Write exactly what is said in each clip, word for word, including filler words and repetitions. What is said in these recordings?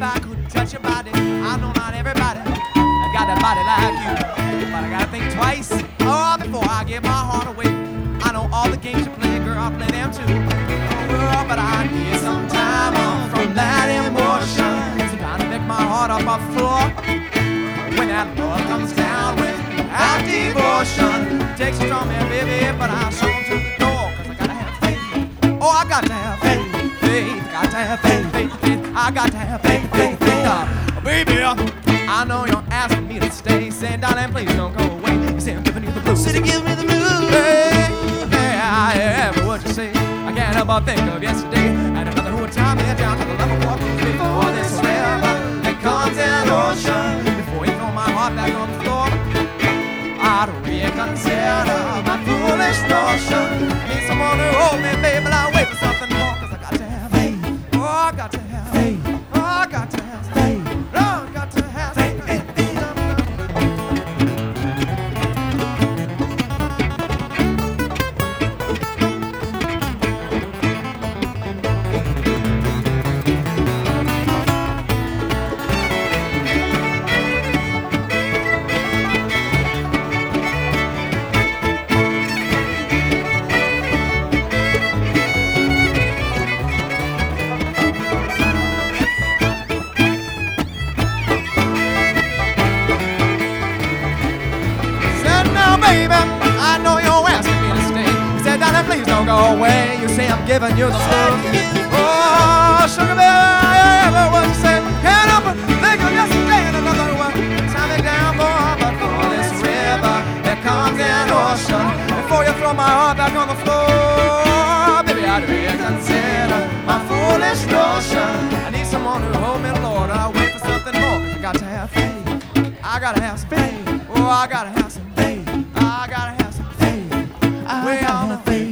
I could touch your body. I know not everybody got that body like you, but I gotta think twice, oh, before I give my heart away. I know all the games you play, girl, I play them too. Oh, girl, but I need some time off from that emotion, some time to pick my heart off my floor. When that love comes down with our devotion, takes it from me, baby, but I show them to the door, cause I gotta have faith. Oh, I got to have faith, faith, got to have faith, faith, faith. I got to have faith, faith, faith. Uh, baby, uh, I know you're asking me to stay, saying, darling, please don't go away. You say I'm giving you the blues. Say, give me the blues. Hey, yeah, yeah, but what you say? I can't help but think of yesterday and another who would tie me down to the level walk before this river that comes in ocean. Before you throw my heart back on the floor, I'd reconsider my foolish notion. I need someone to hold me, baby, but I wait for something more, cause I got to have faith. Oh, I got to have faith. Oh, I got to have faith. Oh, I got to have faith. Go away, you say I'm giving you the blues. Oh, sugar baby, I ever what you say. Can't help but think of yesterday and another one. Tie me down, boy, but for this river that comes in ocean. Before you throw my heart back on the floor, baby, I'd reconsider my foolish notion. I need someone to hold me, Lord. I wait for something more, cause I got to have faith. I gotta have some faith. Oh, I gotta have some faith. I gotta have some faith. I we all know faith.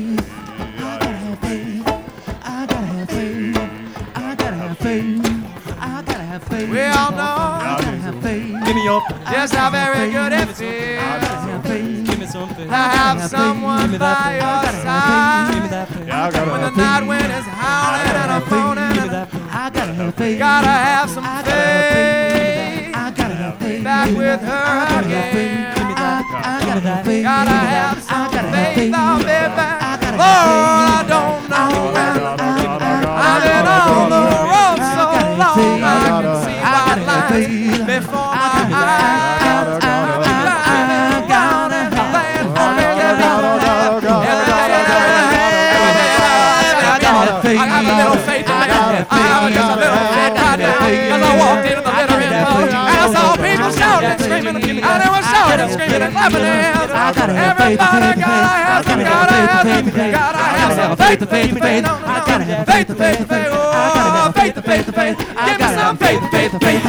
We all know I gotta have faith. Give me your just how very good it feels. Give me some faith. To have someone by your side. Give me that faith. Yeah, I gotta when the have night wind is howling and I'm moaning. Give me that faith. I gotta have faith. Gotta have some faith. I gotta have faith. Back with her again. Give me that. I gotta have faith. Gotta have some gotta have faith, faith. oh baby. gotta Lord, I don't know when. I've been on the road so long I can see white lines before my eyes. I'm gonna land for me. I got a little faith in me. I have just a little faith right now. As I walked into the littering road, and I saw people shouting and screaming, and they were shouting and screaming and clapping their hands. Everybody gotta have some, gotta have some, gotta have some faith, faith, faith. I gotta have faith, faith, faith. Oh, faith, faith, faith. Give me some faith, faith, faith.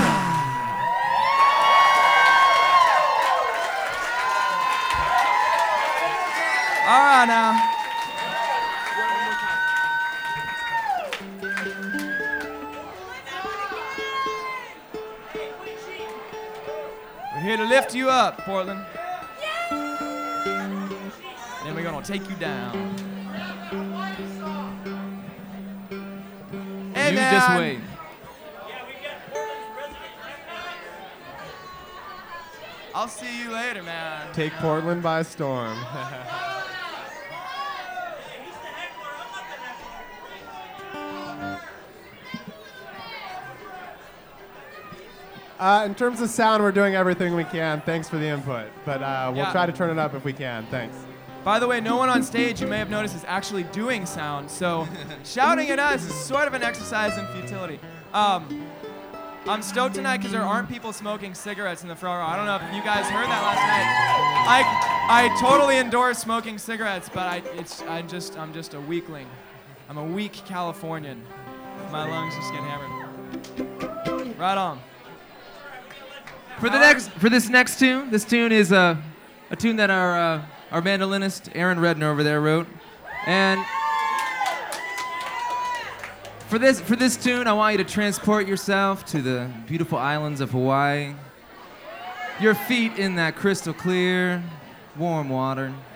All right now. We're here to lift you up, Portland. Then we're gonna take you down. Hey, You man. just wait. I'll see you later, man. Take Portland by storm. Uh, in terms of sound, we're doing everything we can. Thanks for the input. But uh, we'll Yeah. try to turn it up if we can. Thanks. By the way, no one on stage, you may have noticed, is actually doing sound, so shouting at us is sort of an exercise in futility. Um, I'm stoked tonight because there aren't people smoking cigarettes in the front row. I don't know if you guys heard that last night. I, I totally endorse smoking cigarettes, but I, it's, I just, I'm just a weakling. I'm a weak Californian. My lungs just get hammered. Right on. For the next, for this next tune, this tune is uh, a tune that our uh, our mandolinist Aaron Redner over there wrote, and for this for this tune, I want you to transport yourself to the beautiful islands of Hawaii. Your feet in that crystal clear, warm water.